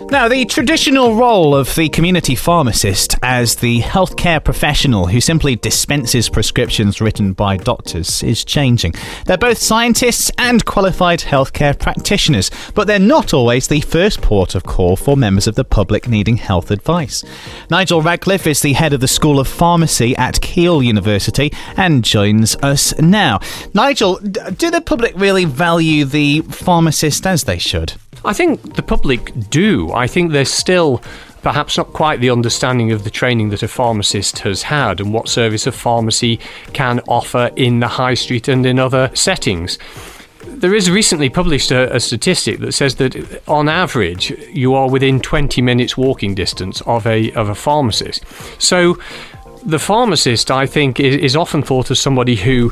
Now, the traditional role of the community pharmacist as the healthcare professional who simply dispenses prescriptions written by doctors is changing. They're both scientists and qualified healthcare practitioners, but they're not always the first port of call for members of the public needing health advice. Nigel Radcliffe is the head of the School of Pharmacy at Keele University and joins us now. Nigel, do the public really value the pharmacist as they should? I think the public do. I think there's still perhaps not quite the understanding of the training that a pharmacist has had and what service a pharmacy can offer in the high street and in other settings. There is recently published a statistic that says that on average you are within 20 minutes walking distance of a pharmacist. So the pharmacist, I think, is often thought of somebody who,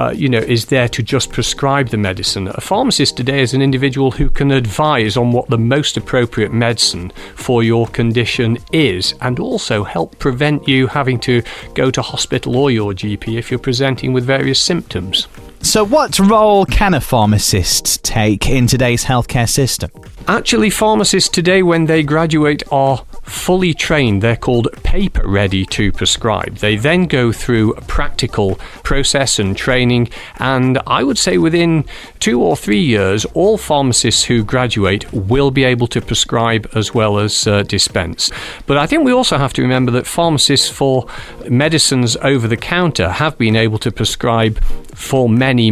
is there to just prescribe the medicine. A pharmacist today is an individual who can advise on what the most appropriate medicine for your condition is, and also help prevent you having to go to hospital or your GP if you're presenting with various symptoms. So what role can a pharmacist take in today's healthcare system? Actually, pharmacists today, when they graduate, are fully trained. They're called paper ready to prescribe. They then go through a practical process and training, and I would say within 2 or 3 years, all pharmacists who graduate will be able to prescribe as well as dispense. But I think we also have to remember that pharmacists for medicines over the counter have been able to prescribe for many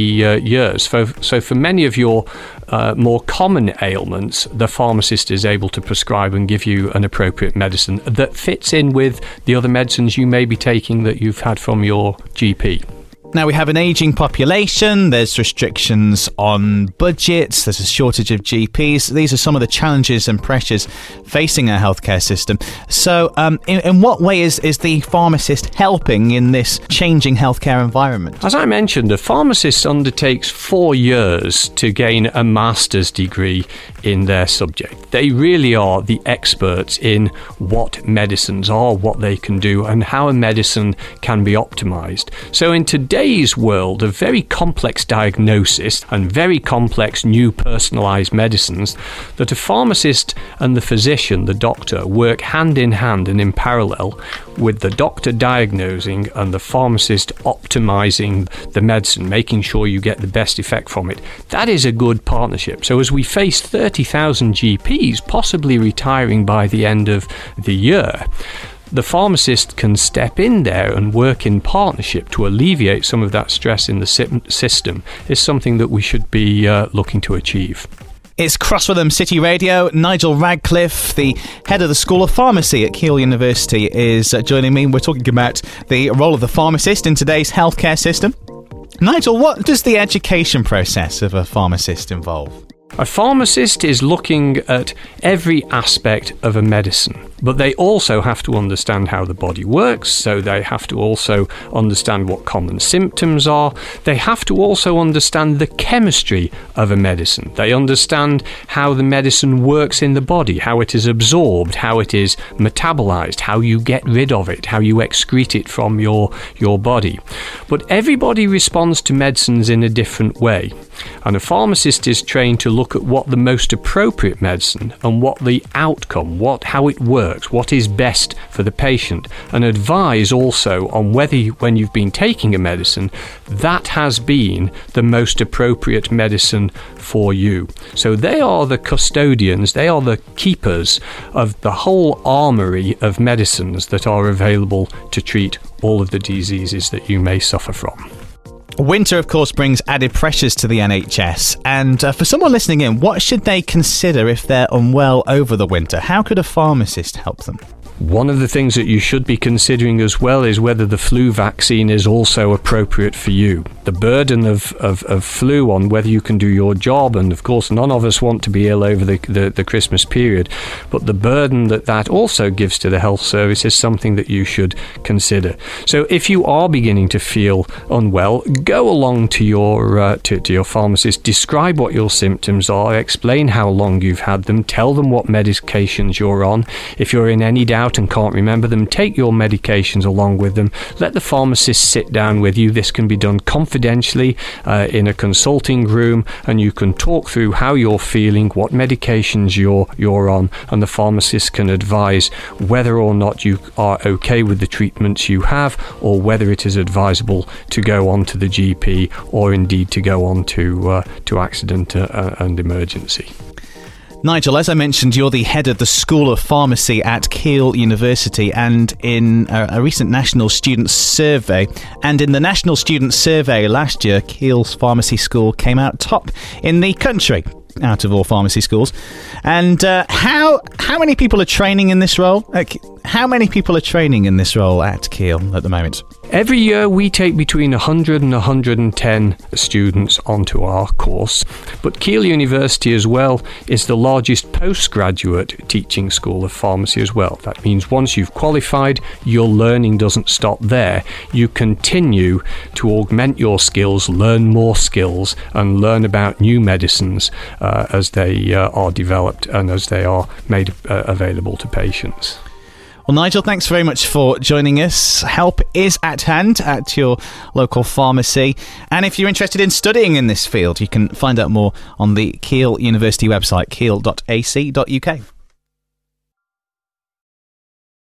years. So for many of your more common ailments, the pharmacist is able to prescribe and give you an appropriate medicine that fits in with the other medicines you may be taking that you've had from your GP. Now, we have an ageing population, there's restrictions on budgets, there's a shortage of GPs. These are some of the challenges and pressures facing our healthcare system. So in what way is the pharmacist helping in this changing healthcare environment? As I mentioned, a pharmacist undertakes 4 years to gain a master's degree in their subject. They really are the experts in what medicines are, what they can do, and how a medicine can be optimized. So in today's world of very complex diagnosis and very complex new personalized medicines, that a pharmacist and the physician, the doctor, work hand in hand and in parallel, with the doctor diagnosing and the pharmacist optimizing the medicine, making sure you get the best effect from it. That is a good partnership. So as we face 30,000 GPs possibly retiring by the end of the year, the pharmacist can step in there and work in partnership to alleviate some of that stress in the system is something that we should be looking to achieve. It's Cross Rhythm City Radio. Nigel Radcliffe, the head of the School of Pharmacy at Keele University, is joining me. We're talking about the role of the pharmacist in today's healthcare system. Nigel, what does the education process of a pharmacist involve? A pharmacist is looking at every aspect of a medicine, but they also have to understand how the body works, so they have to also understand what common symptoms are. They have to also understand the chemistry of a medicine. They understand how the medicine works in the body, how it is absorbed, how it is metabolized, how you get rid of it, how you excrete it from your body. But everybody responds to medicines in a different way. And a pharmacist is trained to look at what the most appropriate medicine and what the outcome, how it works, what is best for the patient, and advise also on whether when you've been taking a medicine, that has been the most appropriate medicine for you. So they are the custodians, they are the keepers of the whole armory of medicines that are available to treat all of the diseases that you may suffer from. Winter, of course, brings added pressures to the NHS. And for someone listening in, what should they consider if they're unwell over the winter? How could a pharmacist help them? One of the things that you should be considering as well is whether the flu vaccine is also appropriate for you. The burden of flu on whether you can do your job, and of course none of us want to be ill over the Christmas period, but the burden that also gives to the health service is something that you should consider. So if you are beginning to feel unwell, go along to your pharmacist, describe what your symptoms are, explain how long you've had them, tell them what medications you're on. If you're in any doubt out and can't remember them, take your medications along with them. Let the pharmacist sit down with you. This can be done confidentially in a consulting room, and you can talk through how you're feeling, what medications you're on, and the pharmacist can advise whether or not you are okay with the treatments you have, or whether it is advisable to go on to the GP, or indeed to go on to accident and emergency. Nigel, as I mentioned, you're the head of the School of Pharmacy at Keele University, and in a recent National Student Survey, last year, Keele's Pharmacy School came out top in the country out of all pharmacy schools. And how many people are training in this role? How many people are training in this role at Keele at the moment? Every year we take between 100 and 110 students onto our course, but Keele University as well is the largest postgraduate teaching school of pharmacy as well. That means once you've qualified, your learning doesn't stop there. You continue to augment your skills, learn more skills, and learn about new medicines as they are developed and as they are made available to patients. Well, Nigel, thanks very much for joining us. Help is at hand at your local pharmacy. And if you're interested in studying in this field, you can find out more on the Keele University website, keele.ac.uk.